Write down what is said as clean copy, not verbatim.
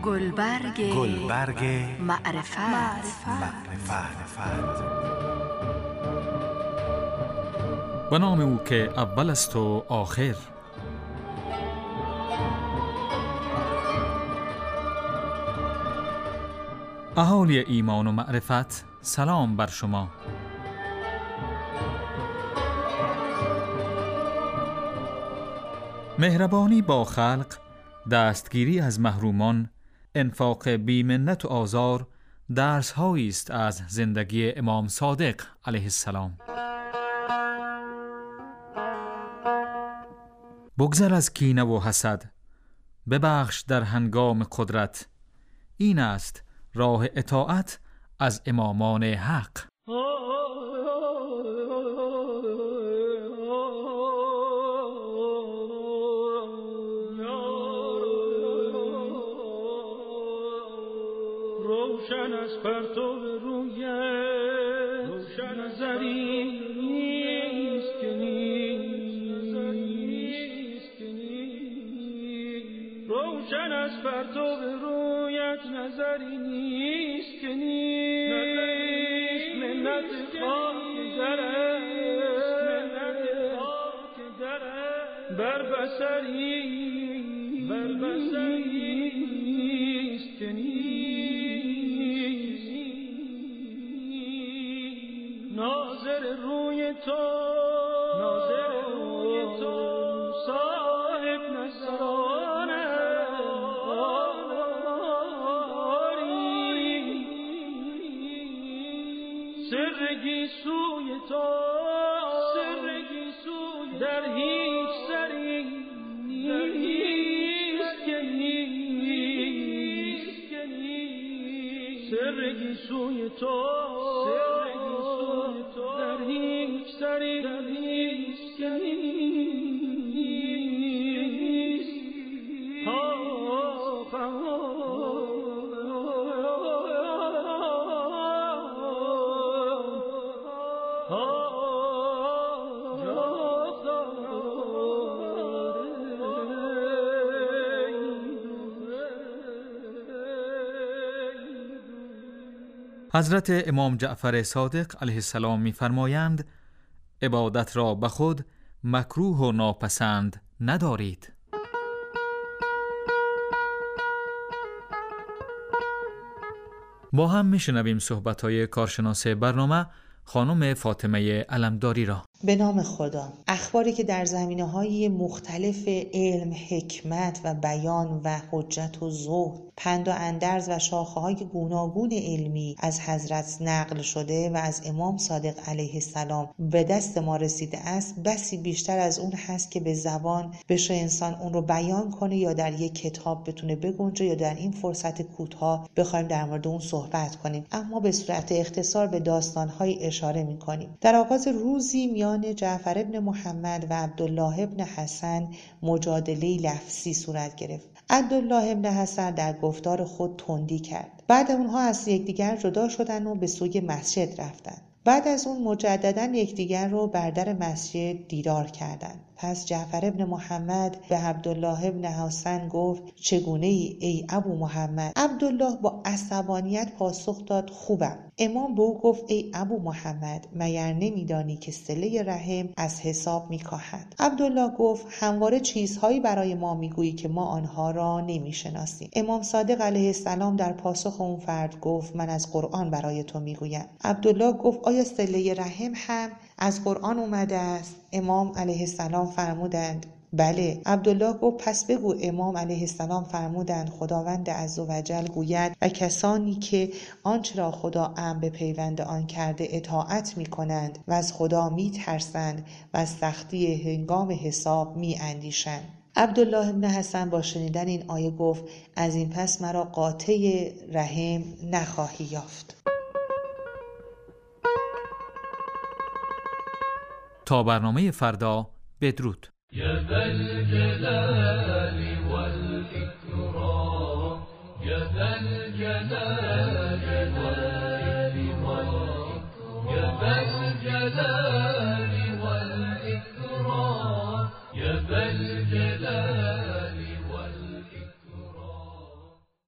گلبرگ معرفت. به نام او که اول است و آخر. اهالی ایمان و معرفت، سلام بر شما. مهربانی با خلق، دستگیری از محرومان، انفاق بی منت و آزار درس‌هایی است از زندگی امام صادق علیه السلام. بگذر از کینه و حسد، ببخش در هنگام قدرت. این است راه اطاعت از امامان حق. روشن از پرتو رویت نظری نیست که نیست. روشن از پرتو رویت نظری نیست که نیست. منت خاک درت بر بصری نیست که نیست. ناظر روی تو صاحب نظرانه سرگی سوی تو در هیچ سری نیست که نیست. سرگی سوی تو در هیچ سری نیست که نیست. حضرت امام جعفر صادق علیه السلام می‌فرمایند عبادت را به خود مکروه و ناپسند ندارید. با هم میشنویم صحبت‌های کارشناس برنامه خانم فاطمه علمداری را. به نام خدا. اخباری که در زمینه‌های مختلف علم، حکمت و بیان و حجت و زهد، پند و اندرز و شاخه‌های گوناگون علمی از حضرت نقل شده و از امام صادق علیه السلام به دست ما رسیده است، بسی بیشتر از اون هست که به زبان بشه انسان اون رو بیان کنه یا در یک کتاب بتونه بگنجه یا در این فرصت کوتاه بخوایم در مورد اون صحبت کنیم. اما به صورت اختصار به داستان‌های اشاره می‌کنیم. در آغاز روزی میان جعفر ابن محمد و عبدالله ابن حسن مجادله لفظی صورت گرفت. عبدالله ابن حسن در گفتار خود تندی کرد. بعد اونها از یکدیگر جدا شدن و به سوی مسجد رفتند. بعد از اون مجددا یکدیگر رو بر در مسجد دیدار کردند. پس جعفر ابن محمد به عبدالله ابن حسن گفت چگونه ای ابو محمد؟ عبدالله با عصبانیت پاسخ داد خوبم. امام به او گفت ای ابو محمد، مگر نمیدانی که صله رحم از حساب میکاهد؟ عبدالله گفت همواره چیزهایی برای ما میگویی که ما آنها را نمیشناسیم. امام صادق علیه السلام در پاسخ اون فرد گفت من از قرآن برای تو میگویم. عبدالله گفت آیا صله رحم هم از قرآن اومده است؟ امام علیه السلام فرمودند بله. عبدالله گفت پس بگو امام علیه السلام فرمودند خداوند عزوجل گوید و کسانی که آنچه را خدا امر به پیوند آن کرده اطاعت می کنند و از خدا می ترسند و از سختی هنگام حساب می اندیشند. عبدالله ابن حسن با شنیدن این آیه گفت از این پس مرا قاطع رحم نخواهی یافت. تا برنامه فردا بدرود. یا ذا الجلال والإكرام یا ذا الجلال والإكرام یا ذا الجلال